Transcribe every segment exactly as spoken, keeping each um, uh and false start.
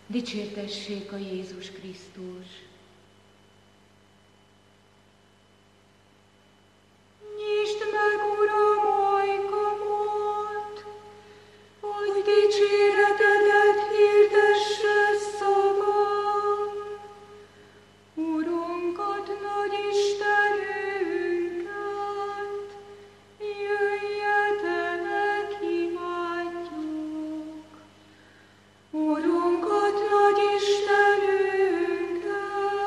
Dicsértessék a Jézus Krisztus! Nyisd meg, Uram, ajkamat, hogy dicséretedet hirdesse szavam. Urunkat, nagy Istenünket, jöjjetek, imádjuk. Urunkat, nagy Istenünket,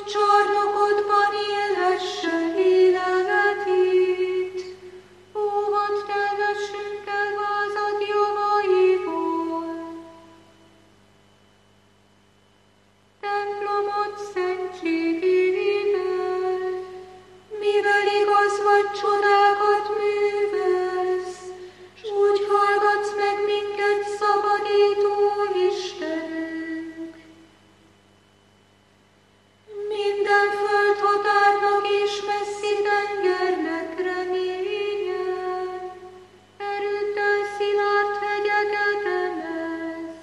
csarnokotban élhesse életét, óvat telvessünk el vázad javaiból. Templomot szentségével, mivel igaz vagy csodákat művelsz, s úgy hallgatsz meg minket, szabadító Istenünk. Minden földhatárnak és messzi tengernek reménye, erőddel szilárd hegyeket emez.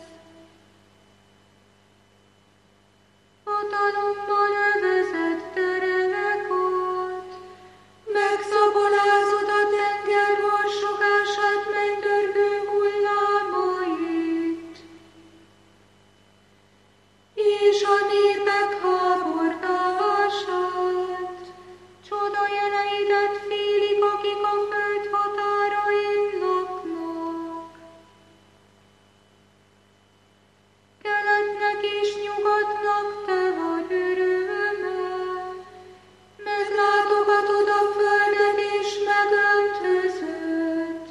Hatalommal övezed tereveket, megszabolázod a tenger varsogását, mennydörgő hullámait. És a népek háborgását, csoda jeleidet félik, akik a föld határain laknak. Keletnek és nyugatnak te vagy öröme, meglátogatod a földet és megöntözöd.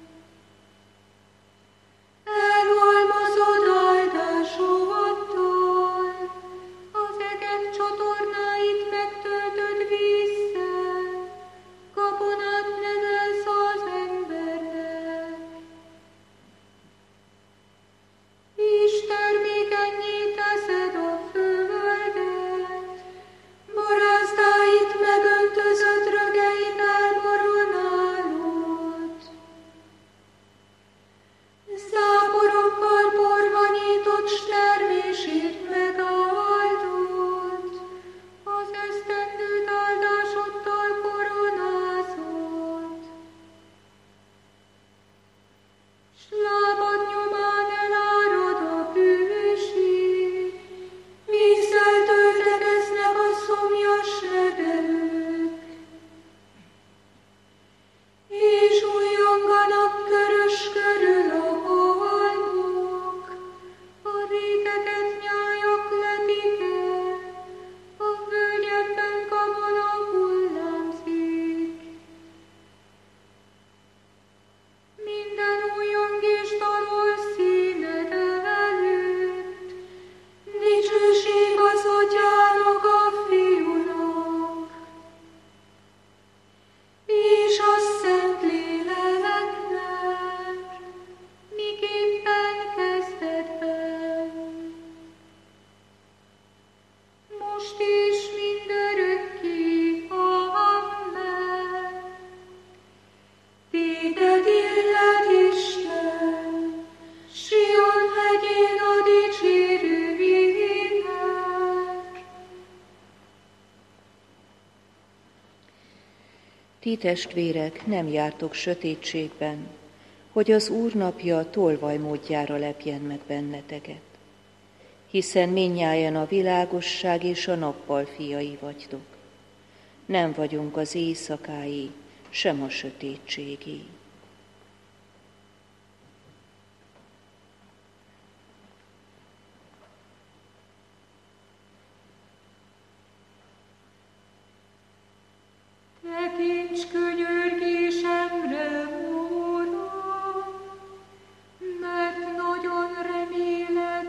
Elhalmozod áldásoddal, az egek csatornáit megtöltöd vízzel, gabonát nevelsz az embernek. És termékennyé teszed a földet, barázdáit megöntözöd, rögeit elboronálod. Záporokkal borvanyított s termését megáldod, az esztendőt áldásoddal koronázod. S lábad nyomán elárad a bűség, vízzel töltekeznek a szomjas legelők. És újjonganak körös körül a halmok, a réteket nyájak letik el, a völgyekben gabona hullámzik. Minden újjongést alól színed előtt, dicsőség az Atyának, a Fiúnak, és a Szentléleknek, miképpen kezdetben, most és mindörökké. Amen. Téged illet Isten, Sion hegyén a dicsérő ének. Ti testvérek, nem jártok sötétségben, hogy az Úr napja tolvaj módjára lepjen meg benneteket. Hiszen mindnyájan a világosság és a nappal fiai vagytok. Nem vagyunk az éjszakái, sem a sötétségé. Tekints könyörgésemre, Uram, mert nagyon remélek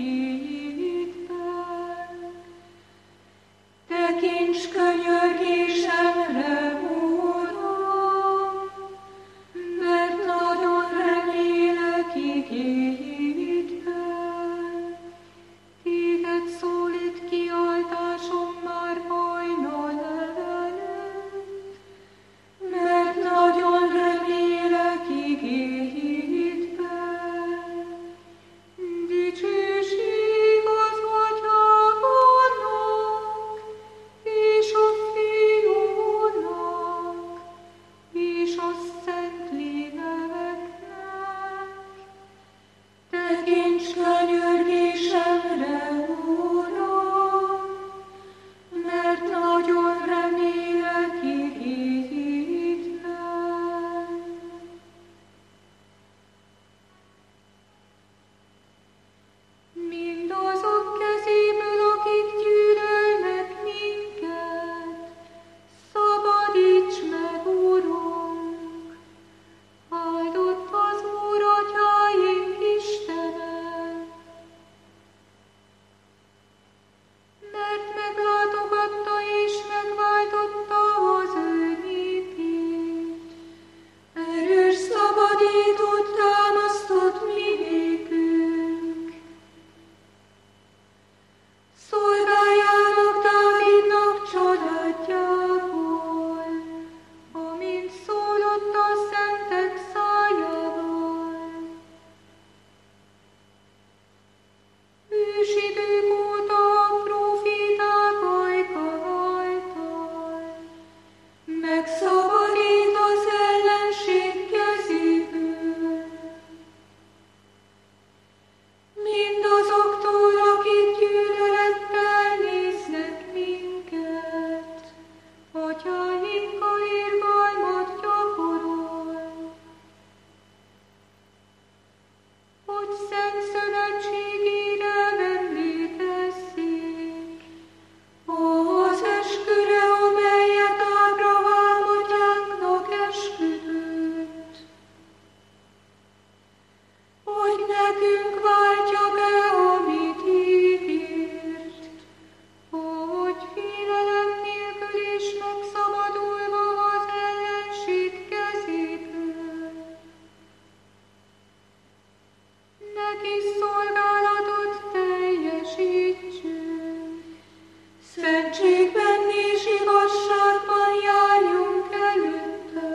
igéidben. Tekints könyörgésemre, Uram, mert nagyon remélek igéidben. Téged szólít kiáltásom már hajnal előtt, mert nagyon remélek igéidben. Dicsőség az Atyának és a szentségben és igazságban járjunk előtte.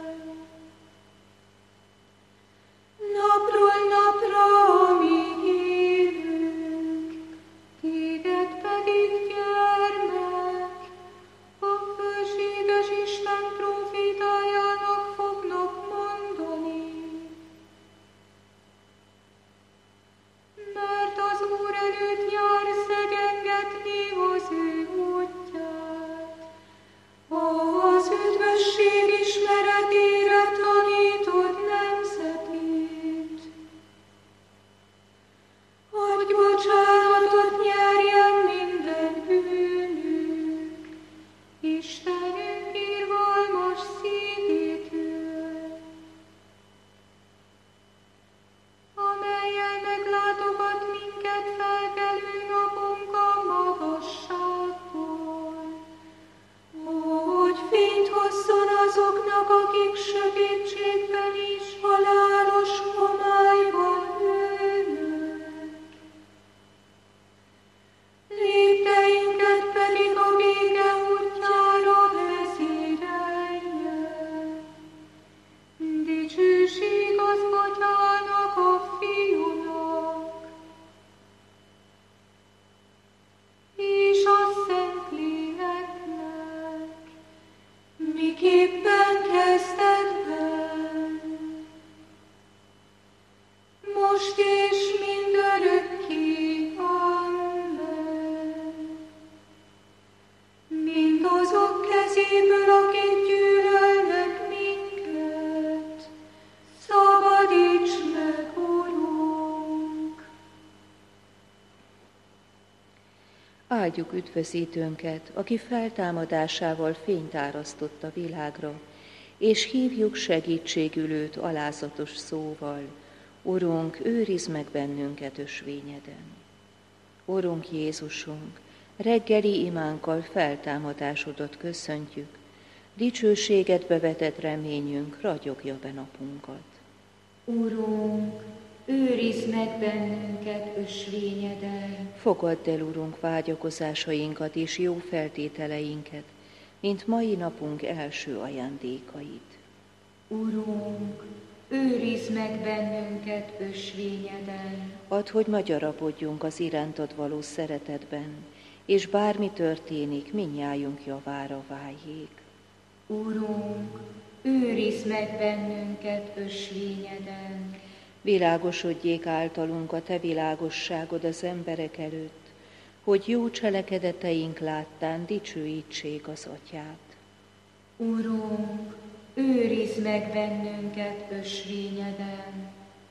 Napról napra, amíg élünk, téged pedig, gyermek, a fölséges Isten prófétájának fognak mondani. Mert az Úr előtt jár szegyengetni az ő útját, az üdvösség ismeretére tanítod nemzetét. Adj bocsánatot nyerjen minden bűnünk, Istenünk irgalmas szívétől, amellyel meglátogat minket felkelő napunk a magasságból, hogy fényt hozzon azoknak, akik sötétségben és halálos homályban ülnek. Lépteinket pedig a béke útjára vezérelje. Dicsőség az Atyának, a Fiúnak, és a Szentléleknek, miképpen kezdetben, most és mindörökké. Amen. Mindazok kezéből, akik gyűlölnek minket, szabadíts meg, Urunk! Áldjuk üdvözítőnket, aki feltámadásával fényt árasztott a világra, és hívjuk segítségül őt alázatos szóval: Urunk, őrizd meg bennünket ösvényeden. Urunk Jézusunk, reggeli imánkkal feltámadásodat köszöntjük, dicsőségedbe vetett reményünk ragyogja be napunkat. Urunk, őrizd meg bennünket ösvényeden. Fogadd el, Urunk, vágyakozásainkat és jó feltételeinket, mint mai napunk első ajándékait. Urunk, őrizd meg bennünket ösvényeden. Add, hogy magyarabodjunk az irántad való szeretetben, és bármi történik, mindnyájunk javára váljék. Urunk, őrizd meg bennünket ösvényeden. Világosodjék általunk a te világosságod az emberek előtt, hogy jó cselekedeteink láttán dicsőítsék az Atyát. Urunk, őrizd meg bennünket ösvényeden.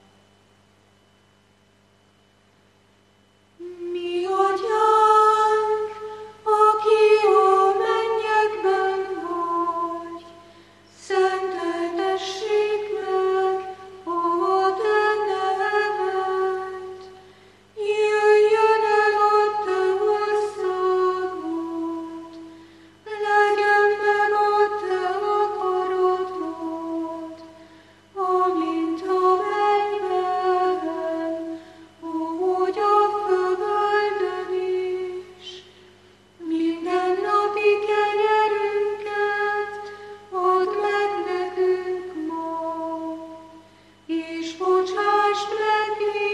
Mi Atyánk, aki a mennyekben vagy, szenteltessék meg a te neved. Jöjjön el a te országod, legyen meg a te akaratod, amint a mennyben, úgy a földön is. Mindennapi kenyerünket add meg nekünk ma, és bocsásd meg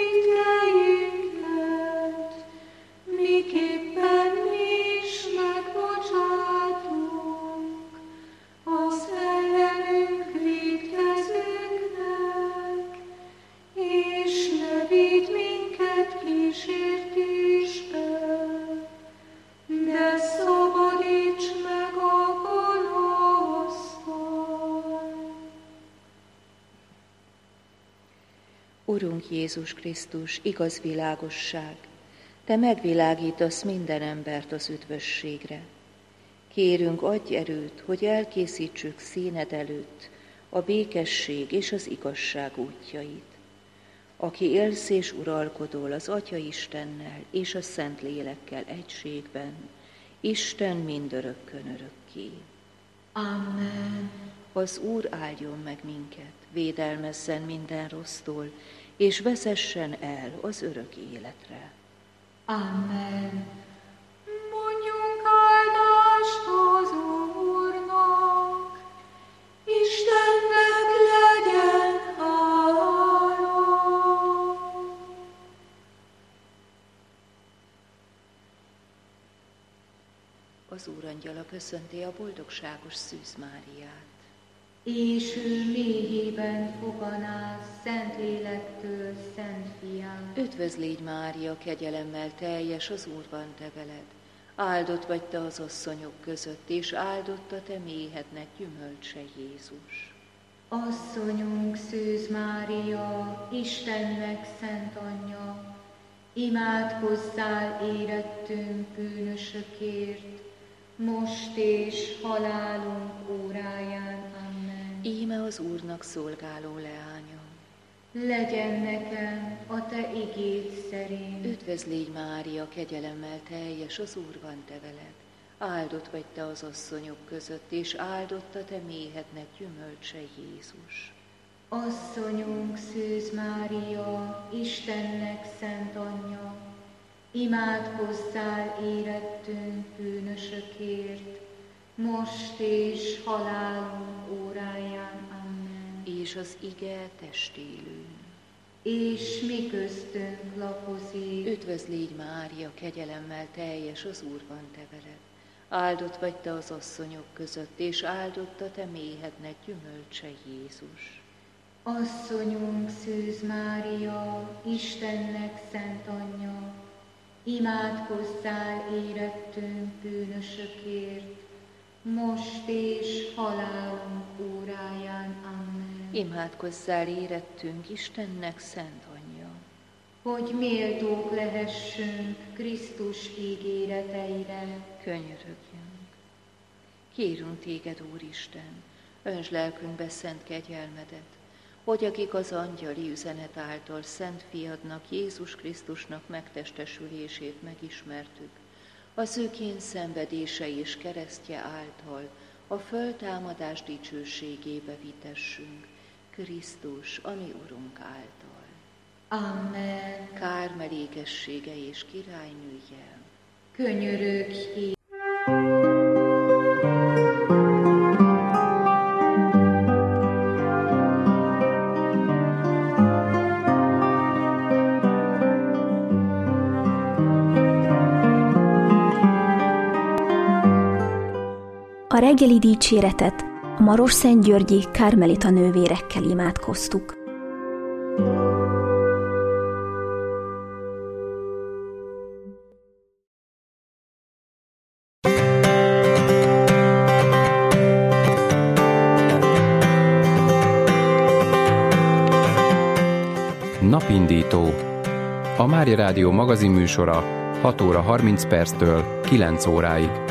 vétkeinket, miképpen mi is megbocsátunk az ellenünk vétkezőknek, és ne vigy minket kísértésbe, de szabadíts meg a gonosztól. Urunk Jézus Krisztus, igaz világosság, te megvilágítasz minden embert az üdvösségre. Kérünk, adj erőt, hogy elkészítsük színed előtt a békesség és az igazság útjait. Aki élsz és uralkodol az Atya Istennel és a Szentlélekkel egységben, Isten mindörökkön örökké. Amen. Az Úr áldjon meg minket, védelmezzen minden rossztól, és vezessen el az örök életre. Amen. Mondjunk Az Úr angyala köszönti a boldogságos Szűz Máriát. És ő méhében foganál Szentlélektől, Szent Fián. Üdvözl légy, Mária, kegyelemmel teljes, az Úr van te veled. Áldott vagy te az asszonyok között, és áldott a te méhednek gyümölcse, Jézus. Asszonyunk Szűz Mária, Istennek szent anyja, imádkozzál érettünk bűnösökért, most és halálunk óráján. Amen. Íme az Úrnak szolgáló leányom. Legyen nekem a te igéd szerint. Üdvözl légy, Mária, kegyelemmel teljes, az Úr van te veled. Áldott vagy te az asszonyok között, és áldott a te méhednek gyümölcse, Jézus. Asszonyunk Szűz Mária, Istennek szent anyja, imádkozzál érettünk bűnösökért, most és halálunk óráján. Amen. És az ige testélő. És mi köztünk lakozik. Üdvözl légy, Mária, kegyelemmel teljes, az Úr van te veled. Áldott vagy te az asszonyok között, és áldott a te méhednek gyümölcse, Jézus. Asszonyunk Szűz Mária, Istennek szent anyja, imádkozzál érettünk bűnösökért, most és halálunk óráján. Amen. Imádkozzál érettünk Istennek szent anyja, hogy méltók lehessünk Krisztus ígéreteire. Könyörögjünk. Kérünk téged, Úristen, öntsd lelkünkbe szent kegyelmedet, hogy akik az angyali üzenet által szent fiadnak, Jézus Krisztusnak megtestesülését megismertük, az ő kén szenvedése és keresztje által a föltámadás dicsőségébe vitessünk, Krisztus, a mi Urunk által. Amen. Kármelékessége és királynője, könyörögj. A reggeli dicséretet a Marosszentgyörgyi kármelita nővérekkel imádkoztuk. Napindító. A Mária Rádió magazinműsora hat óra harminc perctől kilenc óráig.